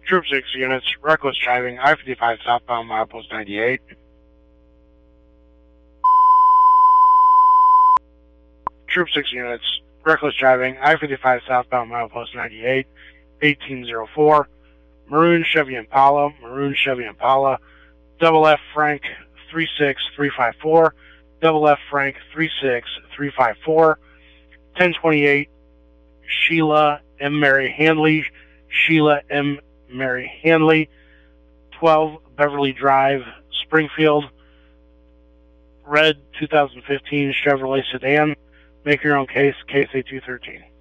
Troop 6 units, reckless driving, I-55 southbound, milepost 98. Troop 6 units, reckless driving, I-55 southbound, milepost 98, 1804. Maroon Chevy Impala, double F Frank 36354, double F Frank 36354, 1028 Sheila M. Mary Hanley, 12 Beverly Drive, Springfield, red 2015 Chevrolet sedan. Make your own case, case A213.